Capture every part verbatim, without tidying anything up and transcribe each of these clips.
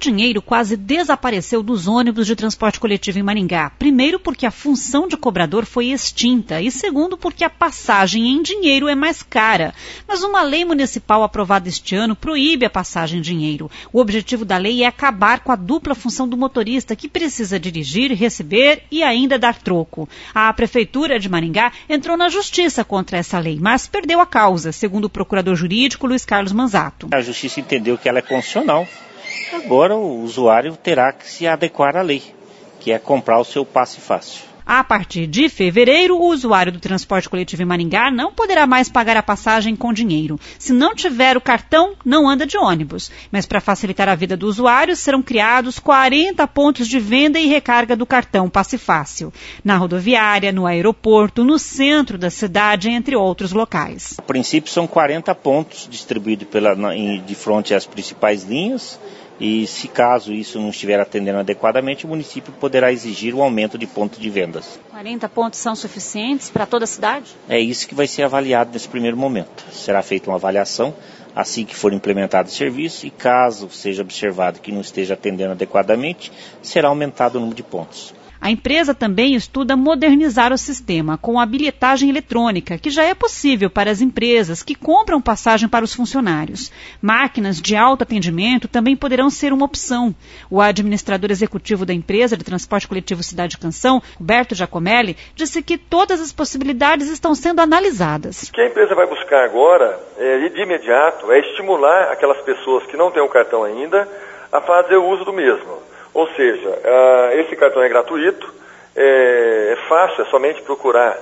dinheiro quase desapareceu dos ônibus de transporte coletivo em Maringá. Primeiro porque a função de cobrador foi extinta e segundo porque a passagem em dinheiro é mais cara. Mas uma lei municipal aprovada este ano proíbe a passagem em dinheiro. O objetivo da lei é acabar com a dupla função do motorista que precisa dirigir, receber e ainda dar troco. A Prefeitura de Maringá entrou na justiça contra essa lei, mas perdeu a causa, segundo o procurador jurídico Luiz Carlos Manzato. A justiça entendeu que ela é constitucional. Agora o usuário terá que se adequar à lei, que é comprar o seu passe fácil. A partir de fevereiro, o usuário do transporte coletivo em Maringá não poderá mais pagar a passagem com dinheiro. Se não tiver o cartão, não anda de ônibus. Mas para facilitar a vida do usuário, serão criados quarenta pontos de venda e recarga do cartão Passe Fácil. Na rodoviária, no aeroporto, no centro da cidade, entre outros locais. A princípio são quarenta pontos distribuídos pela, de frente às principais linhas. E se caso isso não estiver atendendo adequadamente, o município poderá exigir o aumento de pontos de vendas. quarenta pontos são suficientes para toda a cidade? É isso que vai ser avaliado nesse primeiro momento. Será feita uma avaliação assim que for implementado o serviço e caso seja observado que não esteja atendendo adequadamente, será aumentado o número de pontos. A empresa também estuda modernizar o sistema com a bilhetagem eletrônica, que já é possível para as empresas que compram passagem para os funcionários. Máquinas de autoatendimento também poderão ser uma opção. O administrador executivo da empresa de transporte coletivo Cidade Canção, Roberto Giacomelli, disse que todas as possibilidades estão sendo analisadas. O que a empresa vai buscar agora, é, de imediato, é estimular aquelas pessoas que não têm o cartão ainda a fazer o uso do mesmo. Ou seja, uh, esse cartão é gratuito, é, é fácil, é somente procurar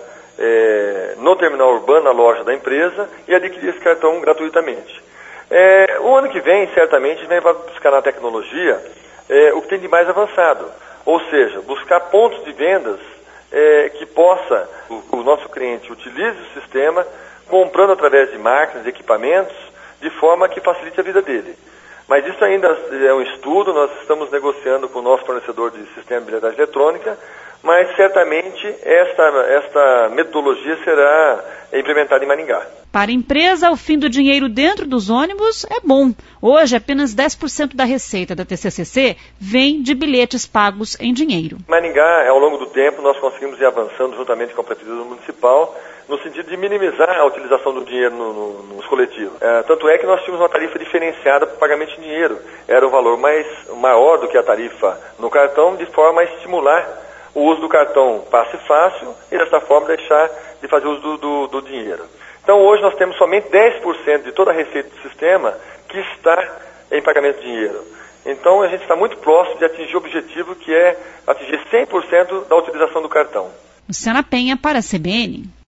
é, no terminal urbano, na loja da empresa, e adquirir esse cartão gratuitamente. É, o ano que vem, certamente, a gente vai buscar na tecnologia é, o que tem de mais avançado. Ou seja, buscar pontos de vendas é, que possa, o, o nosso cliente utilize o sistema, comprando através de máquinas, de equipamentos, de forma que facilite a vida dele. Mas isso ainda é um estudo, nós estamos negociando com o nosso fornecedor de sistema de bilhetagem eletrônica, mas certamente esta, esta metodologia será implementada em Maringá. Para a empresa, o fim do dinheiro dentro dos ônibus é bom. Hoje, apenas dez por cento da receita da T C C C vem de bilhetes pagos em dinheiro. Em Maringá, ao longo do tempo, nós conseguimos ir avançando juntamente com a Prefeitura Municipal no sentido de minimizar a utilização do dinheiro no, no, nos coletivos. É, tanto é que nós tínhamos uma tarifa diferenciada para o pagamento de dinheiro. Era o valor mais, maior do que a tarifa no cartão, de forma a estimular o uso do cartão Passe Fácil e, dessa forma, deixar de fazer uso do, do, do dinheiro. Então, hoje nós temos somente dez por cento de toda a receita do sistema que está em pagamento de dinheiro. Então, a gente está muito próximo de atingir o objetivo que é atingir cem por cento da utilização do cartão. Luciana Penha para a C B N.